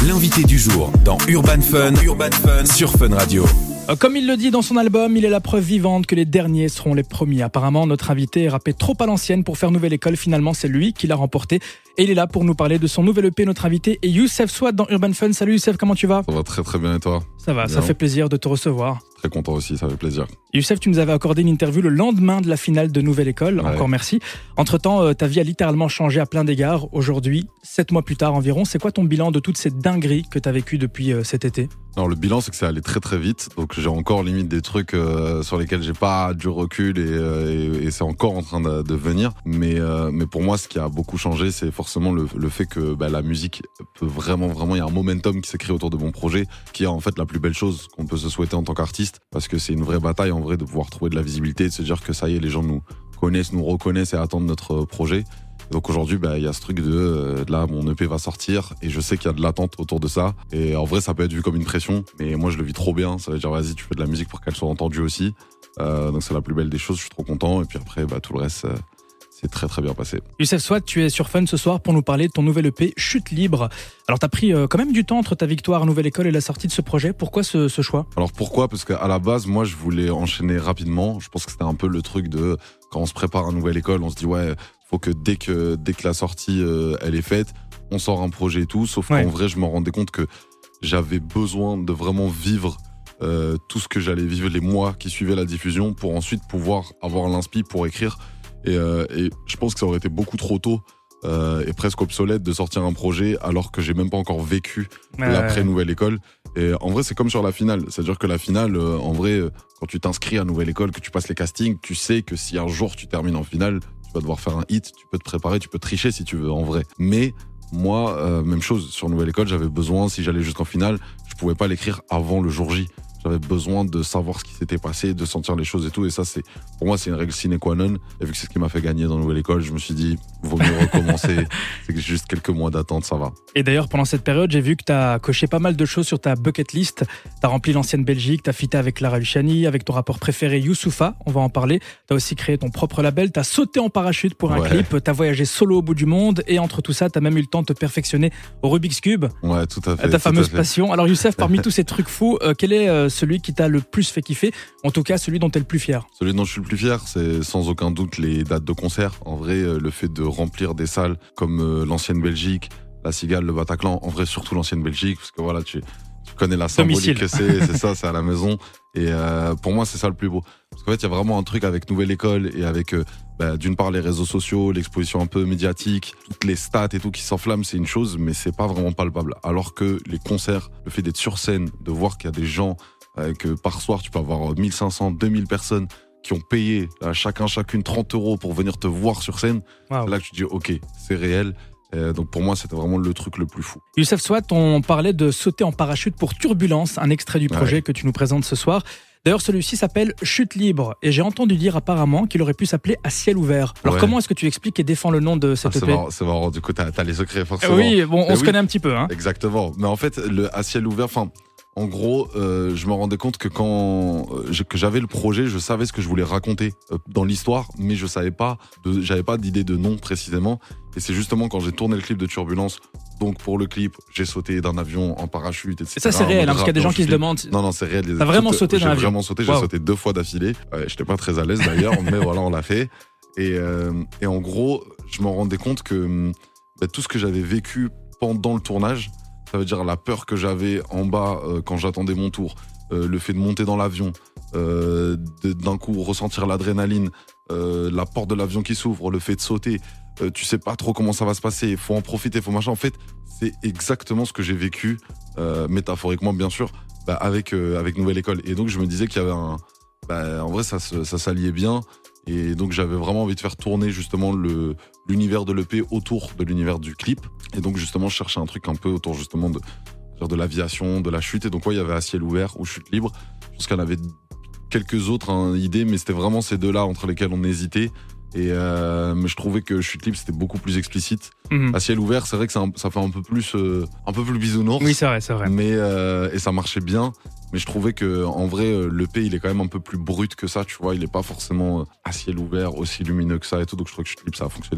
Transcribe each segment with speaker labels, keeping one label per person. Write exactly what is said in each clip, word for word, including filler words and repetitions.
Speaker 1: L'invité du jour dans Urban Fun, Urban Fun sur Fun Radio.
Speaker 2: Comme il le dit dans son album, il est la preuve vivante que les derniers seront les premiers. Apparemment, notre invité est rappé trop à l'ancienne pour faire nouvelle école. Finalement, c'est lui qui l'a remporté. Et il est là pour nous parler de son nouvel E P. Notre invité est Youssef Souad dans Urban Fun. Salut Youssef, comment tu vas ?
Speaker 3: Ça va très très bien et toi ?
Speaker 2: Ça va, bien. Ça fait plaisir de te recevoir.
Speaker 3: Très content aussi, ça fait plaisir.
Speaker 2: Youssef, tu nous avais accordé une interview le lendemain de la finale de Nouvelle École. Ouais. Encore merci. Entre-temps, euh, ta vie a littéralement changé à plein d'égards. Aujourd'hui, sept mois plus tard environ, c'est quoi ton bilan de toutes ces dingueries que tu as vécues depuis euh, cet été ?
Speaker 3: Alors le bilan, c'est que c'est allé très très vite. Donc j'ai encore limite des trucs euh, sur lesquels j'ai pas du recul et, euh, et, et c'est encore en train de, de venir. Mais, euh, mais pour moi, ce qui a beaucoup changé, c'est forcément le, le fait que bah, la musique peut vraiment, vraiment, il y a un momentum qui s'est créé autour de mon projet, qui est en fait la plus belle chose qu'on peut se souhaiter en tant qu'artiste, parce que c'est une vraie bataille en vrai de pouvoir trouver de la visibilité, de se dire que ça y est, les gens nous connaissent, nous reconnaissent et attendent notre projet. Donc aujourd'hui, bah, y a ce truc de euh, là, mon E P va sortir et je sais qu'il y a de l'attente autour de ça. Et en vrai, ça peut être vu comme une pression, mais moi je le vis trop bien. Ça veut dire, vas-y, tu fais de la musique pour qu'elle soit entendue aussi. Euh, donc c'est la plus belle des choses, je suis trop content. Et puis après, bah, tout le reste, euh, c'est très très bien passé.
Speaker 2: Youssef Souad, tu es sur Fun ce soir pour nous parler de ton nouvel E P, Chute Libre. Alors t'as pris euh, quand même du temps entre ta victoire à Nouvelle École et la sortie de ce projet. Pourquoi ce, ce choix ?
Speaker 3: Alors pourquoi ? Parce qu'à la base, moi je voulais enchaîner rapidement. Je pense que c'était un peu le truc de quand on se prépare à Nouvelle École, on se dit ouais, faut que dès que dès que la sortie euh, elle est faite, on sort un projet et tout. Sauf ouais. qu'en vrai, je me rendais compte que j'avais besoin de vraiment vivre euh, tout ce que j'allais vivre les mois qui suivaient la diffusion pour ensuite pouvoir avoir l'inspi pour écrire. Et, euh, et je pense que ça aurait été beaucoup trop tôt euh, et presque obsolète de sortir un projet alors que j'ai même pas encore vécu ouais, l'après Nouvelle École. Et en vrai, c'est comme sur la finale. C'est-à-dire que la finale, euh, en vrai, quand tu t'inscris à Nouvelle École, que tu passes les castings, tu sais que si un jour tu termines en finale, tu vas devoir faire un hit, tu peux te préparer, tu peux tricher si tu veux, en vrai. Mais moi, euh, même chose, sur Nouvelle École, j'avais besoin, si j'allais jusqu'en finale, je pouvais pas l'écrire avant le jour J. J'avais besoin de savoir ce qui s'était passé, de sentir les choses et tout. Et ça, c'est, pour moi, c'est une règle sine qua non. Et vu que c'est ce qui m'a fait gagner dans Nouvelle École, je me suis dit, vaut mieux recommencer. C'est juste quelques mois d'attente, ça va.
Speaker 2: Et d'ailleurs, pendant cette période, j'ai vu que tu as coché pas mal de choses sur ta bucket list. Tu as rempli l'ancienne Belgique, tu as fité avec Lara Luciani, avec ton rappeur préféré Youssoupha. On va en parler. Tu as aussi créé ton propre label. Tu as sauté en parachute pour un ouais. clip. Tu as voyagé solo au bout du monde. Et entre tout ça, tu as même eu le temps de te perfectionner au Rubik's Cube.
Speaker 3: Ouais, tout à fait.
Speaker 2: Ta fameuse passion. Alors, Youssef, parmi tous ces trucs fous, euh, quel est euh, celui qui t'a le plus fait kiffer, en tout cas celui dont tu es le plus fier?
Speaker 3: Celui dont je suis le plus fier, c'est sans aucun doute les dates de concert. En vrai, le fait de remplir des salles comme euh, l'ancienne Belgique, la Cigale, le Bataclan, en vrai surtout l'ancienne Belgique, parce que voilà, tu, tu connais la symbolique Domicile. Que c'est, c'est ça, c'est à la maison. Et euh, pour moi, c'est ça le plus beau. Parce qu'en fait, il y a vraiment un truc avec Nouvelle École et avec, euh, bah, d'une part, les réseaux sociaux, l'exposition un peu médiatique, toutes les stats et tout qui s'enflamment, c'est une chose, mais c'est pas vraiment palpable. Alors que les concerts, le fait d'être sur scène, de voir qu'il y a des gens, euh, que par soir, tu peux avoir mille cinq cents, deux mille personnes qui ont payé à chacun, chacune trente euros pour venir te voir sur scène, wow. C'est là que tu te dis, ok, c'est réel. Euh, donc pour moi, c'était vraiment le truc le plus fou.
Speaker 2: Youssef Souad, on parlait de sauter en parachute pour Turbulence, un extrait du projet ouais. que tu nous présentes ce soir. D'ailleurs, celui-ci s'appelle Chute Libre et j'ai entendu dire apparemment qu'il aurait pu s'appeler À Ciel Ouvert. Alors ouais. comment est-ce que tu expliques et défends le nom de cette
Speaker 3: ah,
Speaker 2: E P ?
Speaker 3: C'est marrant, c'est marrant, du coup t'as, t'as les secrets forcément.
Speaker 2: Oui, bon, on
Speaker 3: Mais
Speaker 2: se
Speaker 3: oui,
Speaker 2: connaît un petit peu. Hein.
Speaker 3: Exactement, mais en fait, le À Ciel Ouvert, enfin... En gros, euh, je me rendais compte que quand euh, que j'avais le projet, je savais ce que je voulais raconter euh, dans l'histoire, mais je savais pas, de, j'avais pas d'idée de nom précisément. Et c'est justement quand j'ai tourné le clip de Turbulence, donc pour le clip, j'ai sauté d'un avion en parachute, et cetera.
Speaker 2: Et ça c'est réel, hein, parce qu'il y a des gens qui se demandent.
Speaker 3: Non non, c'est réel.
Speaker 2: T'as vraiment
Speaker 3: toutes,
Speaker 2: sauté dans l'avion ?
Speaker 3: J'ai vraiment sauté, j'ai wow. sauté deux fois d'affilée. Euh, j'étais pas très à l'aise d'ailleurs, mais voilà, on l'a fait. Et, euh, et en gros, je me rendais compte que bah, tout ce que j'avais vécu pendant le tournage. Ça veut dire la peur que j'avais en bas euh, quand j'attendais mon tour, euh, le fait de monter dans l'avion, euh, de, d'un coup ressentir l'adrénaline, euh, la porte de l'avion qui s'ouvre, le fait de sauter, euh, tu sais pas trop comment ça va se passer, il faut en profiter, il faut machin. En fait, c'est exactement ce que j'ai vécu, euh, métaphoriquement bien sûr, bah, avec, euh, avec Nouvelle École. Et donc je me disais qu'il y avait un... Bah, en vrai, ça, ça s'alliait bien. Et donc j'avais vraiment envie de faire tourner justement le, l'univers de l'E P autour de l'univers du clip. Et donc justement je cherchais un truc un peu autour justement de, de l'aviation, de la chute. Et donc ouais, il y avait À Ciel Ouvert ou Chute Libre. Je pense qu'il y en avait quelques autres hein, idées, mais c'était vraiment ces deux-là entre lesquels on hésitait. Et euh, mais je trouvais que Chute Libre c'était beaucoup plus explicite. Mmh. À Ciel Ouvert, c'est vrai que c'est un, ça fait un peu plus euh, un peu plus bisounours.
Speaker 2: Oui, c'est vrai, c'est vrai.
Speaker 3: Mais euh, et ça marchait bien. Mais je trouvais que en vrai l'E P il est quand même un peu plus brut que ça, tu vois. Il est pas forcément à ciel ouvert, aussi lumineux que ça et tout. Donc je trouvais que Chute Libre ça a fonctionné mieux.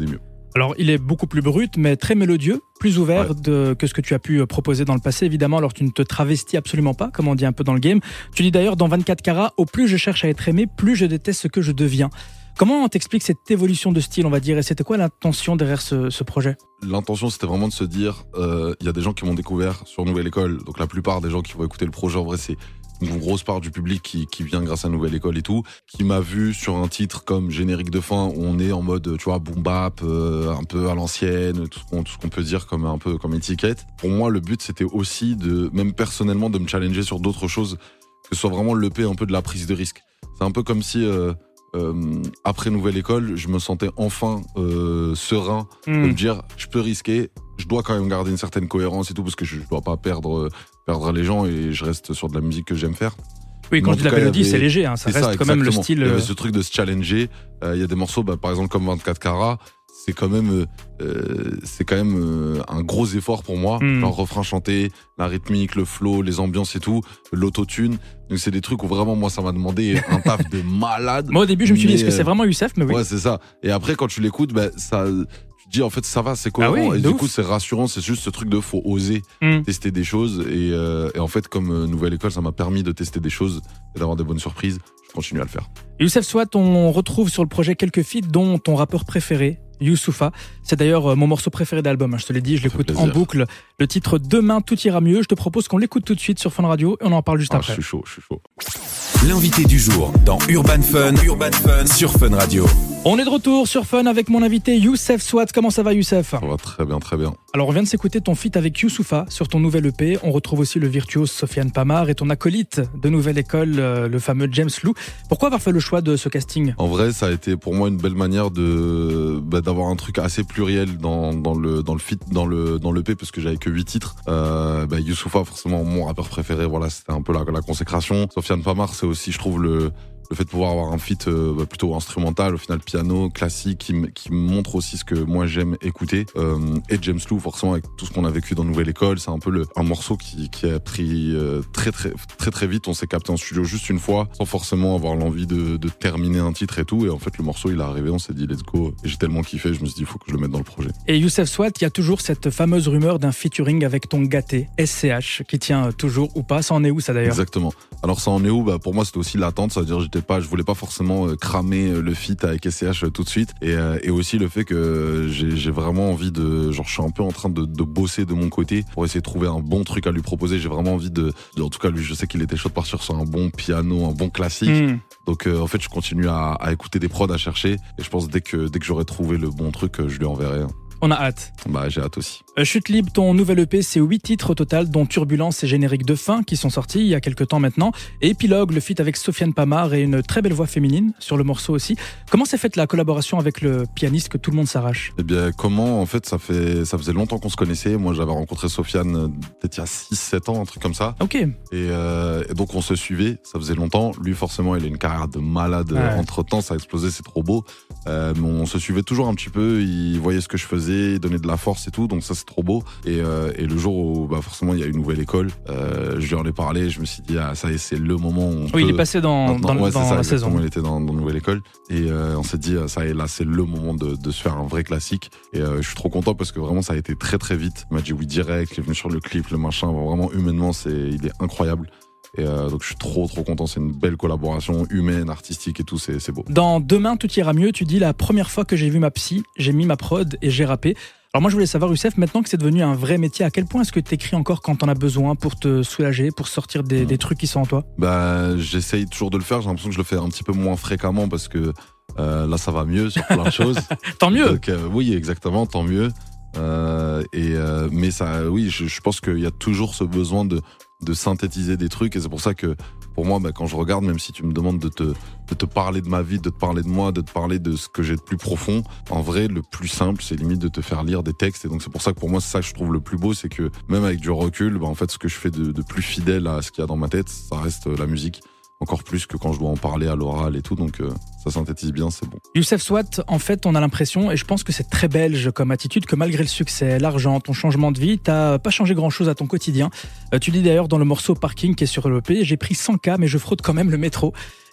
Speaker 2: Alors, il est beaucoup plus brut, mais très mélodieux, plus ouvert
Speaker 3: Ouais.
Speaker 2: de, que ce que tu as pu proposer dans le passé, évidemment. Alors, tu ne te travestis absolument pas, comme on dit un peu dans le game. Tu dis d'ailleurs dans vingt-quatre carats, au plus je cherche à être aimé, plus je déteste ce que je deviens. Comment on t'explique cette évolution de style, on va dire, et c'était quoi l'intention derrière ce, ce projet ?
Speaker 3: L'intention, c'était vraiment de se dire, il euh, y a des gens qui m'ont découvert sur Nouvelle École, donc la plupart des gens qui vont écouter le projet, en vrai, c'est une grosse part du public qui, qui vient grâce à Nouvelle École et tout, qui m'a vu sur un titre comme Générique de fin, où on est en mode, tu vois, boom bap, euh, un peu à l'ancienne, tout ce qu'on, tout ce qu'on peut dire comme un peu comme étiquette. Pour moi, le but, c'était aussi de, même personnellement, de me challenger sur d'autres choses, que ce soit vraiment l'E P un peu de la prise de risque. C'est un peu comme si... Euh, Euh, après Nouvelle École, je me sentais enfin euh, serein
Speaker 2: Mmh.
Speaker 3: de me dire je peux risquer, je dois quand même garder une certaine cohérence et tout parce que je dois pas perdre perdre les gens et je reste sur de la musique que j'aime faire.
Speaker 2: Oui, quand
Speaker 3: Mais en
Speaker 2: je dis
Speaker 3: tout
Speaker 2: la
Speaker 3: cas, il y
Speaker 2: mélodie,
Speaker 3: avait-
Speaker 2: c'est léger, hein, ça
Speaker 3: C'est
Speaker 2: reste
Speaker 3: ça,
Speaker 2: quand même le
Speaker 3: exactement.
Speaker 2: style.
Speaker 3: Il y avait
Speaker 2: euh,
Speaker 3: ce truc de se challenger. Euh, Il y a des morceaux, bah, par exemple comme vingt-quatre carats, c'est quand même euh, c'est quand même euh, un gros effort pour moi.
Speaker 2: Mm.
Speaker 3: Genre refrain chanté, la rythmique, le flow, les ambiances et tout, l'autotune. Donc c'est des trucs où vraiment moi ça m'a demandé un taf de malade.
Speaker 2: Moi, au début, je me suis dit,
Speaker 3: Mais,
Speaker 2: est-ce que c'est
Speaker 3: euh,
Speaker 2: vraiment Youssef ? Mais oui.
Speaker 3: Ouais, c'est ça. Et après, quand tu l'écoutes, bah, ça, tu te dis, en fait, ça va, c'est cohérent.
Speaker 2: Ah oui,
Speaker 3: et
Speaker 2: de
Speaker 3: du
Speaker 2: ouf.
Speaker 3: coup, c'est rassurant. C'est juste ce truc de faut oser
Speaker 2: Mm.
Speaker 3: tester des choses. Et, euh, et en fait, comme euh, Nouvelle École, ça m'a permis de tester des choses et d'avoir des bonnes surprises. Je continue à le faire.
Speaker 2: Youssef Swat, on retrouve sur le projet quelques feats, dont ton rappeur préféré, Youssoupha. C'est d'ailleurs euh, mon morceau préféré d'album, hein, je te l'ai dit, je
Speaker 3: Ça fait
Speaker 2: l'écoute en
Speaker 3: plaisir.
Speaker 2: boucle. Le titre Demain, tout ira mieux. Je te propose qu'on l'écoute tout de suite sur Fun Radio et on en parle juste
Speaker 3: Ah,
Speaker 2: après.
Speaker 3: je suis chaud, je suis chaud.
Speaker 1: L'invité du jour dans Urban Fun, Urban Fun sur Fun Radio.
Speaker 2: On est de retour sur Fun avec mon invité Youssef Swat. Comment ça va, Youssef ?
Speaker 3: Ça va très bien, très bien.
Speaker 2: Alors, on vient de s'écouter ton feat avec Youssoupha sur ton nouvel E P. On retrouve aussi le virtuose Sofiane Pamar et ton acolyte de Nouvelle École, euh, le fameux James Lou. Pourquoi avoir fait le choix de ce casting ?
Speaker 3: En vrai, ça a été pour moi une belle manière de bah, d'avoir un truc assez pluriel dans, dans le dans le fit, dans le dans l'E P parce que j'avais que huit titres. Euh, bah, Youssoupha, forcément mon rappeur préféré, voilà, c'était un peu la, la consécration. Sofiane Pamar, c'est aussi, je trouve, le le fait de pouvoir avoir un feat euh, bah, plutôt instrumental, au final piano, classique, qui, m- qui montre aussi ce que moi j'aime écouter. Euh, et James Lou, forcément, avec tout ce qu'on a vécu dans Nouvelle École, c'est un peu le, un morceau qui, qui a pris euh, très, très très très vite. On s'est capté en studio juste une fois, sans forcément avoir l'envie de, de terminer un titre et tout. Et en fait, le morceau, il est arrivé, on s'est dit let's go. Et j'ai tellement kiffé, je me suis dit il faut que je le mette dans le projet.
Speaker 2: Et Youssef Swat, il y a toujours cette fameuse rumeur d'un featuring avec ton gâté, S C H, qui tient toujours ou pas. Ça en est où, ça d'ailleurs ?
Speaker 3: Exactement. Alors ça en est où ? Bah pour moi c'était aussi l'attente, c'est-à-dire j'étais pas, je voulais pas forcément euh, cramer euh, le feat avec S C H euh, tout de suite, et, euh, et aussi le fait que j'ai, j'ai vraiment envie de, genre je suis un peu en train de, de bosser de mon côté pour essayer de trouver un bon truc à lui proposer. J'ai vraiment envie de, de- en tout cas lui je sais qu'il était chaud de partir sur un bon piano, un bon classique.
Speaker 2: Hmm.
Speaker 3: Donc euh, en fait je continue à, à écouter des prods, à chercher, et je pense dès que dès que j'aurai trouvé le bon truc, euh, je lui enverrai.
Speaker 2: On a hâte.
Speaker 3: Bah j'ai hâte aussi.
Speaker 2: Euh, Chute libre, ton nouvel E P, c'est huit titres au total, dont Turbulence et Générique de fin, qui sont sortis il y a quelques temps maintenant. Et Épilogue, le feat avec Sofiane Pamar et une très belle voix féminine sur le morceau aussi. Comment s'est faite la collaboration avec le pianiste que tout le monde s'arrache ?
Speaker 3: Eh bien, comment, en fait, ça fait, ça faisait longtemps qu'on se connaissait. Moi, j'avais rencontré Sofiane euh, peut-être il y a six sept ans, un truc comme ça.
Speaker 2: Ok.
Speaker 3: Et, euh, et donc, on se suivait. Ça faisait longtemps. Lui, forcément, il a une carrière de malade.
Speaker 2: Ouais.
Speaker 3: Entre temps, ça a explosé, c'est trop beau. Euh, mais on se suivait toujours un petit peu. Il voyait ce que je faisais, il donnait de la force et tout. Donc, ça, c'est trop beau. Et, euh, et le jour où, bah, forcément, il y a une nouvelle école, euh, je lui en ai parlé. Je me suis dit, ah, ça y est, c'est le moment où on
Speaker 2: Oui,
Speaker 3: peut...
Speaker 2: il est passé dans,
Speaker 3: Maintenant,
Speaker 2: dans,
Speaker 3: ouais, c'est
Speaker 2: dans
Speaker 3: ça,
Speaker 2: la
Speaker 3: exactement,
Speaker 2: saison.
Speaker 3: il était dans, dans Nouvelle École. Et euh, on s'est dit, euh, ça y est, là, c'est le moment de, de se faire un vrai classique. Et euh, je suis trop content parce que vraiment, ça a été très très vite. Il m'a dit oui direct, il est venu sur le clip, le machin. Vraiment, humainement, c'est, il est incroyable. Et euh, donc, je suis trop trop content. C'est une belle collaboration humaine, artistique et tout, c'est, c'est beau.
Speaker 2: Dans Demain, tout ira mieux, tu dis la première fois que j'ai vu ma psy, j'ai mis ma prod et j'ai rappé. Alors moi je voulais savoir Youssef, maintenant que c'est devenu un vrai métier, à quel point est-ce que tu écris encore quand t'en as besoin pour te soulager, pour sortir des,
Speaker 3: Mmh.
Speaker 2: des trucs qui sont en toi ?
Speaker 3: Bah, j'essaye toujours de le faire. J'ai l'impression que je le fais un petit peu moins fréquemment parce que euh, là, ça va mieux sur plein de choses.
Speaker 2: Tant mieux.
Speaker 3: Donc, euh, oui, exactement, tant mieux. Euh, et euh, mais ça, oui, je, je pense qu'il y a toujours ce besoin de, de synthétiser des trucs, et c'est pour ça que pour moi, bah, quand je regarde, même si tu me demandes de te, de te parler de ma vie, de te parler de moi, de te parler de ce que j'ai de plus profond, en vrai, le plus simple, c'est limite de te faire lire des textes. Et donc c'est pour ça que pour moi, c'est ça que je trouve le plus beau, c'est que même avec du recul, bah, en fait, ce que je fais de, de plus fidèle à ce qu'il y a dans ma tête, ça reste euh, la musique. Encore plus que quand je dois en parler à l'oral et tout, donc euh, ça synthétise bien, c'est bon.
Speaker 2: Youssef Swat, en fait, on a l'impression, et je pense que c'est très belge comme attitude, que malgré le succès, l'argent, ton changement de vie, t'as pas changé grand-chose à ton quotidien. Euh, tu dis d'ailleurs dans le morceau Parking qui est sur l'E P, j'ai pris cent K, mais je fraude quand même le métro.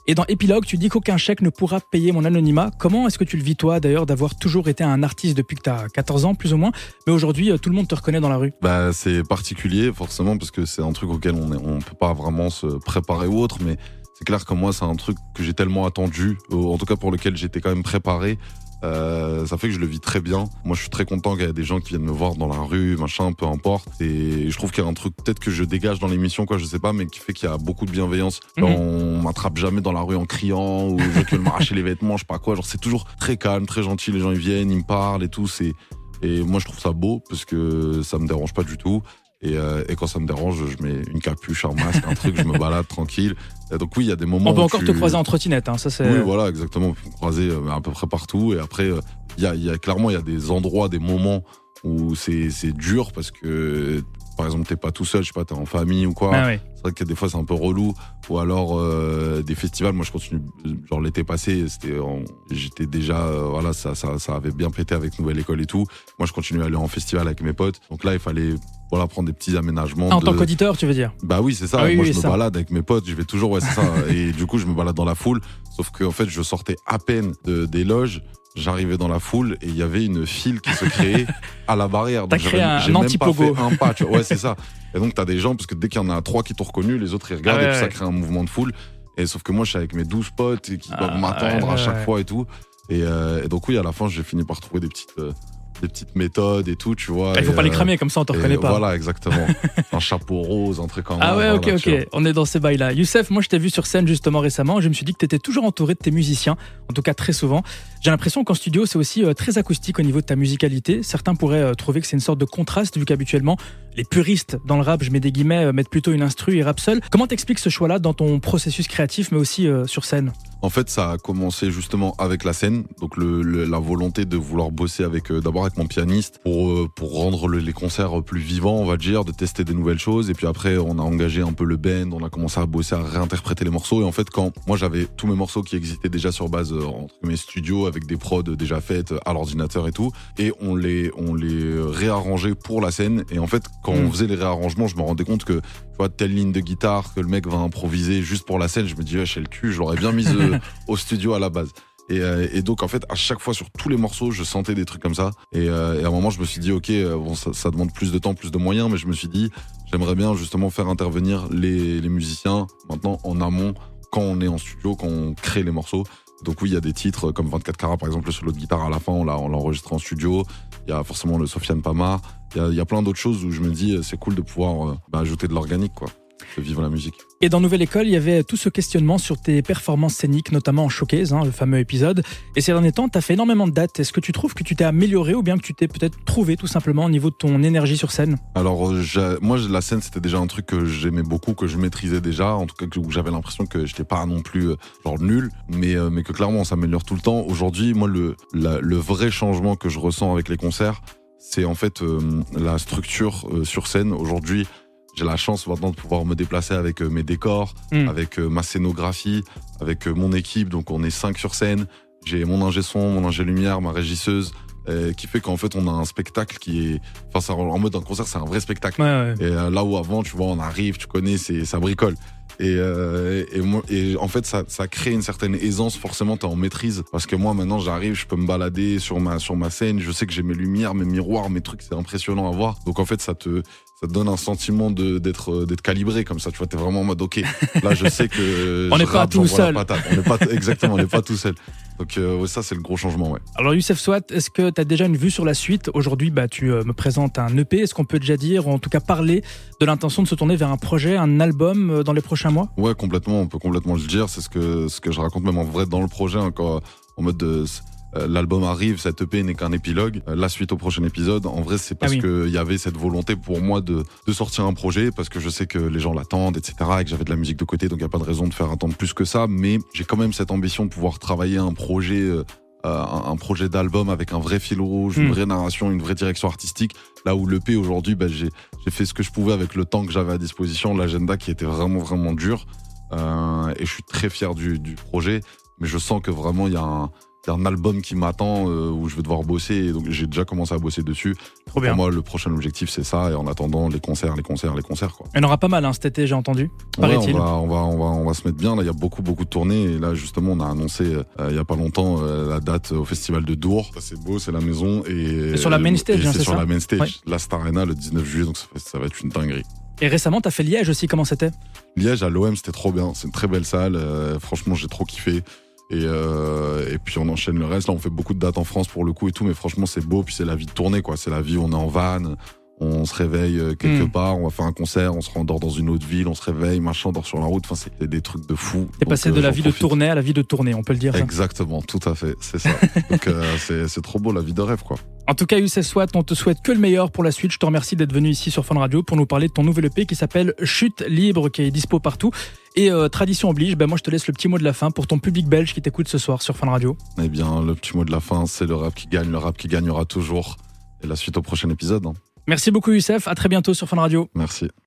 Speaker 2: Et dans Épilogue, tu dis qu'aucun chèque ne pourra payer mon anonymat. Comment est-ce que tu le vis toi d'ailleurs d'avoir toujours été un artiste depuis que tu as quatorze ans plus ou moins, mais aujourd'hui tout le monde te reconnaît dans la rue?
Speaker 3: Bah, c'est particulier forcément parce que c'est un truc auquel on est, on peut pas vraiment se préparer ou autre, mais c'est clair que moi c'est un truc que j'ai tellement attendu, en tout cas pour lequel j'étais quand même préparé. Euh, ça fait que je le vis très bien. Moi je suis très content qu'il y ait des gens qui viennent me voir dans la rue, machin, peu importe. Et je trouve qu'il y a un truc peut-être que je dégage dans l'émission, quoi, je sais pas, mais qui fait qu'il y a beaucoup de bienveillance. Mmh. On m'attrape jamais dans la rue en criant ou je veux m'arracher les vêtements, je sais pas quoi. Genre c'est toujours très calme, très gentil. Les gens ils viennent, ils me parlent et tout. C'est et moi je trouve ça beau parce que ça me dérange pas du tout. Et, euh, et quand ça me dérange, je mets une capuche, un masque, un truc, je me balade tranquille. Et donc oui, il y a des moments.
Speaker 2: On peut
Speaker 3: où
Speaker 2: encore
Speaker 3: tu...
Speaker 2: te croiser en trottinette, hein, ça c'est.
Speaker 3: Oui, voilà, exactement. On peut me croiser à peu près partout. Et après, il euh, y, a, y a clairement, il y a des endroits, des moments où c'est, c'est dur parce que, par exemple, t'es pas tout seul, je sais pas, t'es en famille ou quoi.
Speaker 2: Ah oui.
Speaker 3: C'est vrai que des fois c'est un peu relou. Ou alors euh, des festivals. Moi, je continue. Genre l'été passé, c'était, en... j'étais déjà, euh, voilà, ça, ça, ça avait bien pété avec Nouvelle École et tout. Moi, je continue à aller en festival avec mes potes. Donc là, il fallait. Voilà, prendre des petits aménagements.
Speaker 2: Ah, en
Speaker 3: de...
Speaker 2: tant qu'auditeur, tu veux dire?
Speaker 3: Bah oui, c'est ça.
Speaker 2: Ah oui,
Speaker 3: Moi,
Speaker 2: oui,
Speaker 3: je me
Speaker 2: ça.
Speaker 3: balade avec mes potes, je vais toujours, ouais, c'est ça. Et du coup, je me balade dans la foule. Sauf que, en fait, je sortais à peine de, des loges. J'arrivais dans la foule et il y avait une file qui se créait à la barrière.
Speaker 2: T'as
Speaker 3: Donc,
Speaker 2: créé un
Speaker 3: j'ai même pas
Speaker 2: anti-pogo.
Speaker 3: fait un pas, tu vois. Ouais, c'est ça. Et donc, t'as des gens, parce que dès qu'il y en a trois qui t'ont reconnu, les autres, ils regardent
Speaker 2: Ah ouais,
Speaker 3: et puis ça
Speaker 2: ouais.
Speaker 3: crée un mouvement de foule. Et sauf que moi, je suis avec mes douze potes et qui doivent
Speaker 2: Ah,
Speaker 3: m'attendre
Speaker 2: ouais,
Speaker 3: à chaque
Speaker 2: ouais.
Speaker 3: fois et tout. Et, euh, et donc, oui, à la fin, j'ai fini par trouver des petites, euh, des petites méthodes et tout, tu vois.
Speaker 2: Il faut
Speaker 3: et,
Speaker 2: pas les
Speaker 3: euh,
Speaker 2: cramer, comme ça on te
Speaker 3: et
Speaker 2: reconnaît pas.
Speaker 3: Voilà, exactement. Un chapeau rose, un truc en
Speaker 2: Ah
Speaker 3: or,
Speaker 2: ouais, ok,
Speaker 3: voilà, tu vois.
Speaker 2: ok. On est dans ces bails-là. Youssef, moi je t'ai vu sur scène justement récemment. Je me suis dit que t'étais toujours entouré de tes musiciens, en tout cas très souvent. J'ai l'impression qu'en studio c'est aussi euh, très acoustique au niveau de ta musicalité. Certains pourraient euh, trouver que c'est une sorte de contraste vu qu'habituellement les puristes dans le rap, je mets des guillemets, euh, mettent plutôt une instru et rap seul. Comment t'expliques ce choix-là dans ton processus créatif mais aussi euh, sur scène?
Speaker 3: En fait, ça a commencé justement avec la scène, donc le, le, la volonté de vouloir bosser avec euh, d'abord avec mon pianiste pour euh, pour rendre le, les concerts plus vivants, on va dire, de tester des nouvelles choses. Et puis après, on a engagé un peu le band, on a commencé à bosser, à réinterpréter les morceaux. Et en fait, quand moi j'avais tous mes morceaux qui existaient déjà sur base euh, entre mes studios avec des prods déjà faites à l'ordinateur et tout, et on les on les réarrangeait pour la scène. Et en fait, quand mmh. on faisait les réarrangements, je me rendais compte que tu vois, telle ligne de guitare que le mec va improviser juste pour la scène, je me dis, ouais, chez le cul, je l'aurais bien mise euh, au studio à la base. Et, euh, et donc, en fait, à chaque fois, sur tous les morceaux, je sentais des trucs comme ça. Et, euh, et à un moment, je me suis dit, ok, bon, ça, ça demande plus de temps, plus de moyens, mais je me suis dit, j'aimerais bien justement faire intervenir les, les musiciens maintenant en amont, quand on est en studio, quand on crée les morceaux. Donc oui, il y a des titres comme vingt-quatre carats, par exemple, le solo de guitare à la fin, on l'a, on l'a enregistré en studio. Il y a forcément le Sofiane Pamar. Il y a, il y a plein d'autres choses où je me dis, c'est cool de pouvoir euh, bah, ajouter de l'organique, quoi, de vivre la musique.
Speaker 2: Et dans Nouvelle École, il y avait tout ce questionnement sur tes performances scéniques, notamment en showcase, hein, le fameux épisode. Et ces derniers temps, tu as fait énormément de dates. Est-ce que tu trouves que tu t'es amélioré ou bien que tu t'es peut-être trouvé tout simplement au niveau de ton énergie sur scène?
Speaker 3: Alors, j'ai, moi, la scène, c'était déjà un truc que j'aimais beaucoup, que je maîtrisais déjà. En tout cas, où j'avais l'impression que j'étais pas non plus euh, genre nul, mais, euh, mais que clairement, on s'améliore tout le temps. Aujourd'hui, moi, le, la, le vrai changement que je ressens avec les concerts, c'est en fait euh, la structure euh, sur scène. Aujourd'hui, j'ai la chance maintenant de pouvoir me déplacer avec euh, mes décors, mmh. avec euh, ma scénographie, avec euh, mon équipe. Donc on est cinq sur scène. J'ai mon ingé son, mon ingé lumière, ma régisseuse, euh, qui fait qu'en fait on a un spectacle qui est, enfin ça, en mode un concert, c'est un vrai spectacle.
Speaker 2: Ouais, ouais.
Speaker 3: Et euh, là où avant, tu vois, on arrive, tu connais, c'est ça bricole. Et, euh, et, moi, et en fait, ça, ça crée une certaine aisance. Forcément, t'es en maîtrise. Parce que moi, maintenant, j'arrive, je peux me balader sur ma, sur ma scène. Je sais que j'ai mes lumières, mes miroirs, mes trucs. C'est impressionnant à voir. Donc, en fait, ça te, ça te donne un sentiment de, d'être, d'être calibré comme ça. Tu vois, t'es vraiment en mode, OK, là, je sais que.
Speaker 2: On n'est pas tout seul.
Speaker 3: On n'est pas, exactement, on n'est pas tout seul. Donc, euh, ça, c'est le gros changement, ouais.
Speaker 2: Alors, Youssef Souat, est-ce que tu as déjà une vue sur la suite? Aujourd'hui, bah, tu euh, me présentes un E P. Est-ce qu'on peut déjà dire, ou en tout cas parler de l'intention de se tourner vers un projet, un album euh, dans les prochains mois?
Speaker 3: Ouais, complètement. On peut complètement le dire. C'est ce que, ce que je raconte même en vrai dans le projet, encore en mode de. Euh, l'album arrive, cette E P n'est qu'un épilogue. Euh, la suite au prochain épisode, en vrai, c'est parce ah oui. qu'il y avait cette volonté pour moi de, de sortir un projet, parce que je sais que les gens l'attendent, et cetera, et que j'avais de la musique de côté, donc il n'y a pas de raison de faire attendre plus que ça. Mais j'ai quand même cette ambition de pouvoir travailler un projet, euh, un, un projet d'album avec un vrai fil rouge, mmh. une vraie narration, une vraie direction artistique. Là où l'E P aujourd'hui, bah, j'ai, j'ai fait ce que je pouvais avec le temps que j'avais à disposition, l'agenda qui était vraiment, vraiment dur. Euh, et je suis très fier du, du projet, mais je sens que vraiment il y a un y a un album qui m'attend euh, où je vais devoir bosser. Et donc j'ai déjà commencé à bosser dessus.
Speaker 2: Trop bien.
Speaker 3: Pour moi, le prochain objectif, c'est ça. Et en attendant, les concerts, les concerts, les concerts, quoi.
Speaker 2: Il y en aura pas mal hein, cet été, j'ai entendu. Paraît-il.
Speaker 3: Ouais, on va, on va, on va, on va se mettre bien. Là, il y a beaucoup, beaucoup de tournées. Et là, justement, on a annoncé euh, il y a pas longtemps euh, la date au Festival de Dour. Ça, c'est beau, c'est la maison. Et,
Speaker 2: et sur la main stage,
Speaker 3: et
Speaker 2: hein,
Speaker 3: c'est
Speaker 2: c'est
Speaker 3: sur
Speaker 2: ça
Speaker 3: la main stage,
Speaker 2: ouais.
Speaker 3: la Star Arena, le dix-neuf juillet. Donc ça, fait, ça va être une dinguerie.
Speaker 2: Et récemment, t'as fait Liège aussi. Comment c'était?
Speaker 3: Liège à l'O M, c'était trop bien. C'est une très belle salle. Euh, franchement, j'ai trop kiffé. Et, euh, et puis on enchaîne le reste. Là, on fait beaucoup de dates en France pour le coup et tout, mais franchement, c'est beau. Puis c'est la vie de tournée, quoi. C'est la vie. On est en van, on se réveille quelque mmh. part, on va faire un concert, on se rendort dans une autre ville, on se réveille, machin, on dort sur la route. Enfin, c'est des trucs de fou.
Speaker 2: T'es passé de euh, la vie profite. de tournée à la vie de tournée, on peut le dire. Ça.
Speaker 3: Exactement, tout à fait. C'est ça. Donc euh, c'est, c'est trop beau, la vie de rêve, quoi.
Speaker 2: En tout cas, Youssef Souad, on te souhaite que le meilleur pour la suite. Je te remercie d'être venu ici sur Fun Radio pour nous parler de ton nouvel E P qui s'appelle Chute Libre, qui est dispo partout. Et euh, tradition oblige, ben moi je te laisse le petit mot de la fin pour ton public belge qui t'écoute ce soir sur Fun Radio.
Speaker 3: Eh bien, le petit mot de la fin, c'est le rap qui gagne, le rap qui gagnera toujours. Et la suite au prochain épisode. Hein.
Speaker 2: Merci beaucoup Youssef, à très bientôt sur Fun Radio.
Speaker 3: Merci.